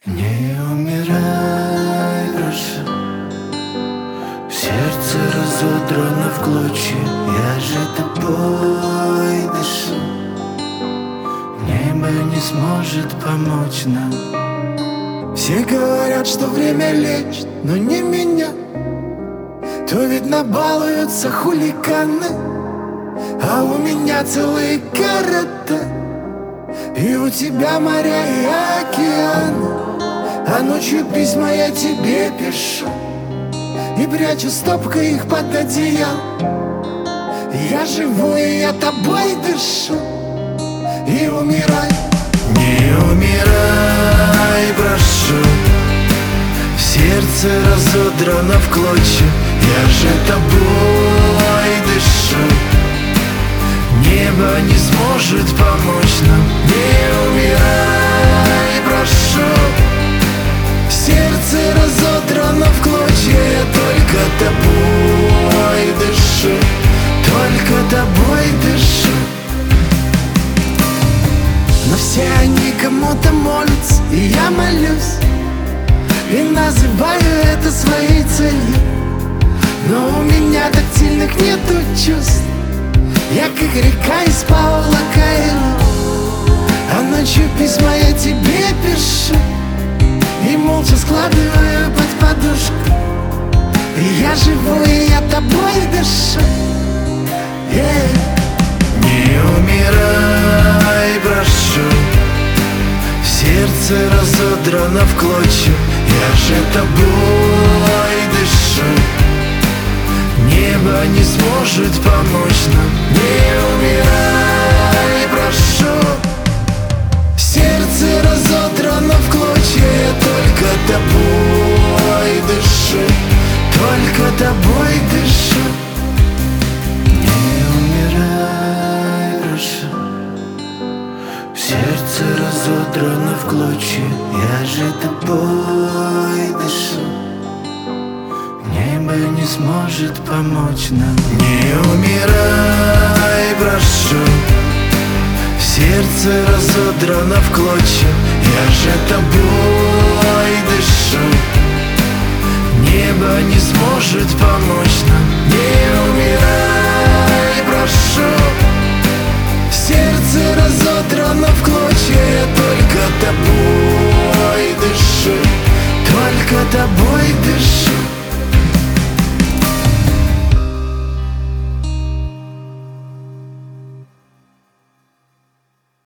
Не умирай, прошу. Сердце разодрано в клочья, я же тобой дышу. Небо не сможет помочь нам. Все говорят, что время лечит, но не меня. То видно балуются хулиганы, а у меня целые города, и у тебя моря и океаны. А ночью письма я тебе пишу и прячу стопкой их под одеял. Я живу, и я тобой дышу. И умирай, не умирай, прошу. Сердце разодрано в клочья, я же тобой дышу. Небо не сможет помочь нам. Не умирай, прошу. Сердце разодрано в клочья, я только тобой дышу. Только тобой дышу. Но все они кому-то молятся, и я молюсь, и называю это своей целью. Но у меня тактильных нету чувств. Я как река из Паула Коэльо, а ночью письма я тебе пишу и молча складываю под подушку. И я живу, и я тобой дышу. Не умирай, прошу. Сердце разодрано в клочья, я же тобой дышу. Небо не сможет помочь нам. Не умирай, прошу. Сердце разодрано в клочья, я только тобой дышу. Только тобой дышу. Не умирай, прошу. Сердце разодрано в клочья, я же тобой дышу. Небо не сможет помочь нам. Не умирай, прошу. Сердце разодрано в клочья, я же тобой дышу. Небо не сможет помочь нам. Не умирай, прошу. Сердце разодрано в клочья,